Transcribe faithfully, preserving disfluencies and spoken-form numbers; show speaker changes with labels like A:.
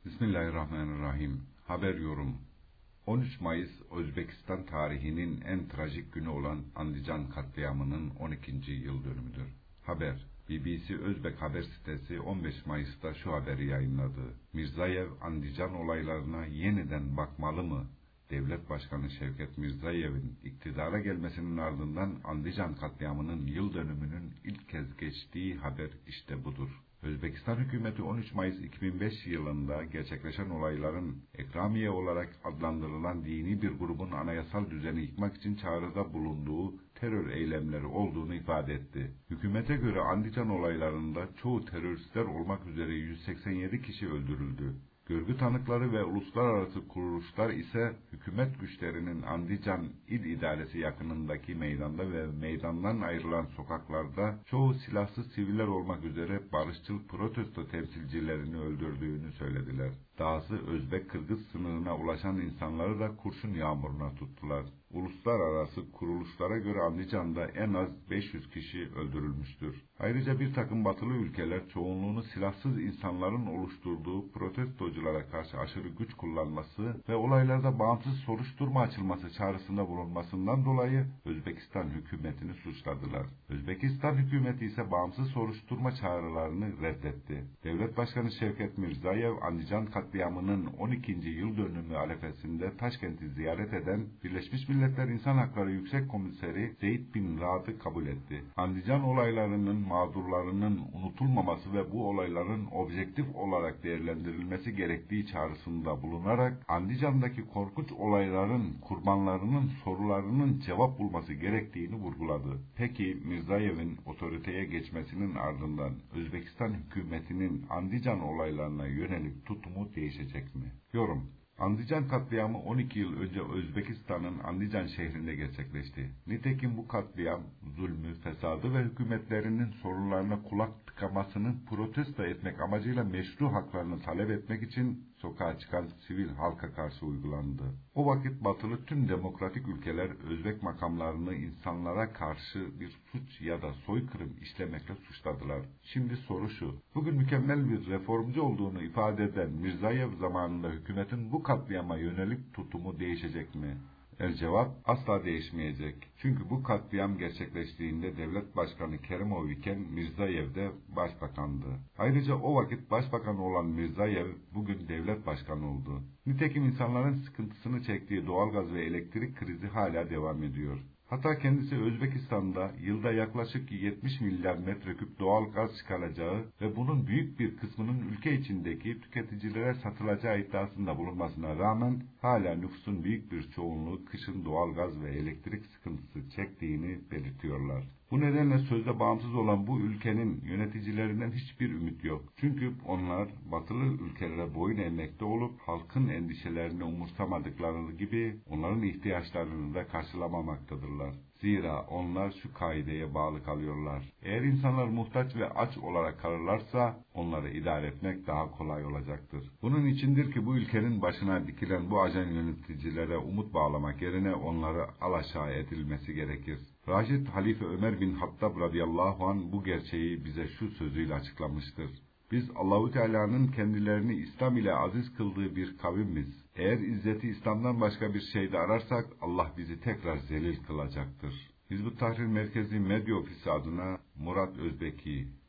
A: Bismillahirrahmanirrahim. Haber yorum. on üç Mayıs Özbekistan tarihinin en trajik günü olan Andijan katliamının on ikinci yıl dönümüdür. Haber. B B C Özbek haber sitesi on beş Mayıs'ta şu haberi yayınladı. Mirzayev Andijan olaylarına yeniden bakmalı mı? Devlet Başkanı Şevket Mirzayev'in iktidara gelmesinin ardından Andijan katliamının yıl dönümünün ilk kez geçtiği haber işte budur. Özbekistan hükümeti on üç Mayıs iki bin beş yılında gerçekleşen olayların ekramiye olarak adlandırılan dini bir grubun anayasal düzeni yıkmak için çağrıda bulunduğu terör eylemleri olduğunu ifade etti. Hükümete göre Andijan olaylarında çoğu teröristler olmak üzere yüz seksen yedi kişi öldürüldü. Görgü tanıkları ve uluslararası kuruluşlar ise hükümet güçlerinin Andijan İl İdaresi yakınındaki meydanda ve meydandan ayrılan sokaklarda çoğu silahsız siviller olmak üzere barışçıl protesto temsilcilerini öldürdüğünü söylediler. Dahası Özbek-Kırgız sınırına ulaşan insanları da kurşun yağmuruna tuttular. Uluslararası kuruluşlara göre Andijan'da en az beş yüz kişi öldürülmüştür. Ayrıca bir takım batılı ülkeler çoğunluğunu silahsız insanların oluşturduğu protestoculara karşı aşırı güç kullanması ve olaylarda bağımsız soruşturma açılması çağrısında bulunmasından dolayı Özbekistan hükümetini suçladılar. Özbekistan hükümeti ise bağımsız soruşturma çağrılarını reddetti. Devlet Başkanı Şevket Mirzayev, Andijan katliamının on ikinci yıl dönümü arifesinde Taşkent'i ziyaret eden Birleşmiş Milletler İnsan Hakları Yüksek Komiseri Zeid bin Raad'ı kabul etti. Andijan olaylarının mağdurlarının unutulmaması ve bu olayların objektif olarak değerlendirilmesi gerektiği çağrısında bulunarak Andijan'daki korkunç olayların kurbanlarının sorularının cevap bulması gerektiğini vurguladı. Peki Mirzayev'in otoriteye geçmesinin ardından Özbekistan hükümetinin Andijan olaylarına yönelik tutumu değişecek mi? Yorum. Andijan katliamı on iki yıl önce Özbekistan'ın Andijan şehrinde gerçekleşti. Nitekim bu katliam, zulmü, fesadı ve hükümetlerinin sorunlarına kulak tıkamasını protesto etmek amacıyla meşru haklarını talep etmek için sokağa çıkan sivil halka karşı uygulandı. O vakit batılı tüm demokratik ülkeler Özbek makamlarını insanlara karşı bir suç ya da soykırım işlemekle suçladılar. Şimdi soru şu, bugün mükemmel bir reformcu olduğunu ifade eden Mirzayev zamanında hükümetin bu katliama yönelik tutumu değişecek mi? El cevap asla değişmeyecek. Çünkü bu katliam gerçekleştiğinde Devlet Başkanı Kerimov iken Mirzayev de başbakandı. Ayrıca o vakit başbakan olan Mirzayev bugün devlet başkanı oldu. Nitekim insanların sıkıntısını çektiği doğalgaz ve elektrik krizi hala devam ediyor. Hatta kendisi Özbekistan'da yılda yaklaşık yetmiş milyar metreküp doğal gaz çıkaracağı ve bunun büyük bir kısmının ülke içindeki tüketicilere satılacağı iddiasında bulunmasına rağmen hala nüfusun büyük bir çoğunluğu kışın doğal gaz ve elektrik sıkıntısı çektiğini belirtiyorlar. Bu nedenle sözde bağımsız olan bu ülkenin yöneticilerinden hiçbir ümit yok. Çünkü onlar batılı ülkelere boyun eğmekte olup halkın endişelerini umursamadıkları gibi onların ihtiyaçlarını da karşılamamaktadırlar. Zira onlar şu kaideye bağlı kalıyorlar. Eğer insanlar muhtaç ve aç olarak kalırlarsa onları idare etmek daha kolay olacaktır. Bunun içindir ki bu ülkenin başına dikilen bu ajan yöneticilere umut bağlamak yerine onları alaşağı edilmesi gerekir. Raşid Halife Ömer bin Hattab radıyallahu anh bu gerçeği bize şu sözüyle açıklamıştır. Biz Allahu Teala'nın kendilerini İslam ile aziz kıldığı bir kavimiz. Eğer izzeti İslam'dan başka bir şeyde ararsak Allah bizi tekrar zelil kılacaktır. Hizb-ut Tahrir Merkezi Medya Ofisi adına Murat Özbeki.